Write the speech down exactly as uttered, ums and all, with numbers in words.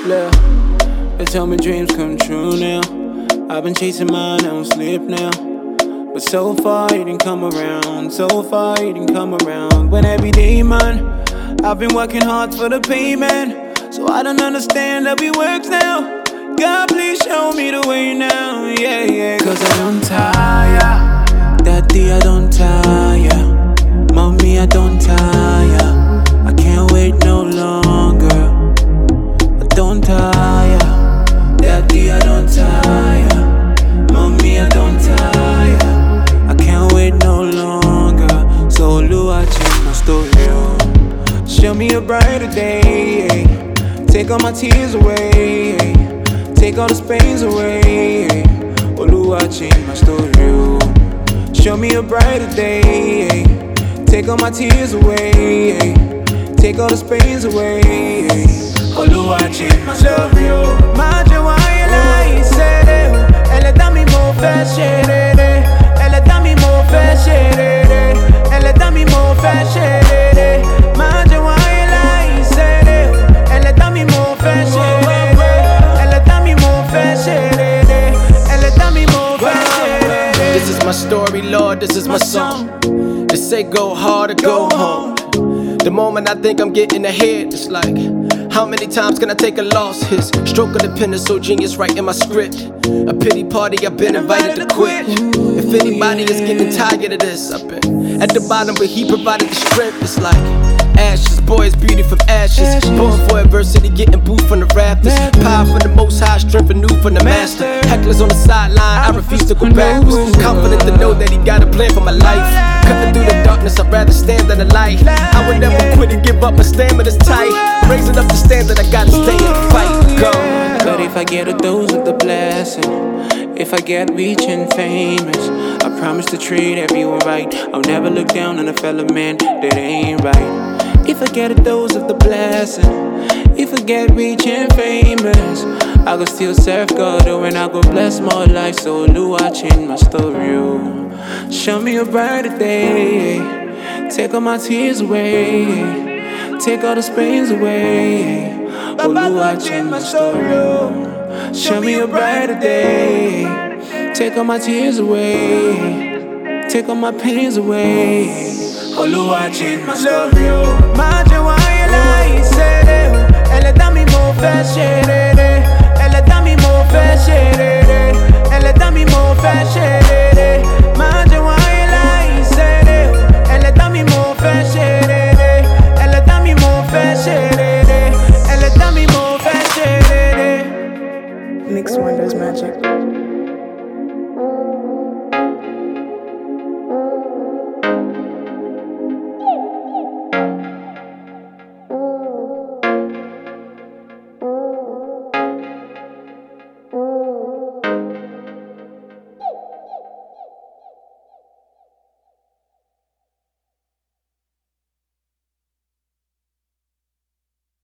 Look, they tell me dreams come true now. I've been chasing mine, I don't sleep now. But so far you didn't come around, so far you didn't come around. When every day, man, I've been working hard for the payment, so I don't understand how it works now. God, please show me the way now, yeah, yeah. Cause I don't tire, Daddy, I don't tire. Mommy, I don't tire. I can't wait no longer. I don't tire, Daddy, I don't tire. Mommy, I don't tire. I can't wait no longer. So Lua, change my story. Show me a brighter day. Take all my tears away. Take all the pains away. Oluwa, change my story. Show me a brighter day. Take all my tears away. Take all the pains away. Oluwa, change my story. Ma je wa ila isere. Elle t'a mis mon fait chérie. Elle t'a mis mon fait chérie. Elle t'a mis mon fait chérie. Ma je wa ila isere. Elle t'a mis mon fait chérie. This is my story, Lord, this is my song. They say go hard or go home. The moment I think I'm getting ahead, it's like, how many times can I take a loss? His stroke of the pen is so genius, right in my script. A pity party, I've been invited to quit. If anybody is getting tired of this, I've been at the bottom, but he provided the strength. It's like ashes, boy, it's beauty from ashes. Born for adversity, getting booed from the rafters. Power from the most high, strength renewed from the master. Hecklers on the sideline, I refuse to go backwards. Confident to know that he got a plan for my life. Cutting through the darkness, I'd rather stand than the light. I would never quit and give up, my stamina's tight. Raising up the standard, I gotta stay and fight. Go. But if I get a dose of the blessing, if I get rich and famous, I promise to treat everyone right. I'll never look down on a fellow man that ain't right. If I get a dose of the blessing, if I get rich and famous, I go still serve God, oh, and I go bless my life. So Lua, change my story, oh. Show me a brighter day. Take all my tears away. Take all the pains away. Oh, Lua, change my story, oh. Show me a brighter day. Take all my tears away. Take all my pains away. Oluwa, change my story. Ma je wa ila isere. Elle t'a mis mon fait chérie.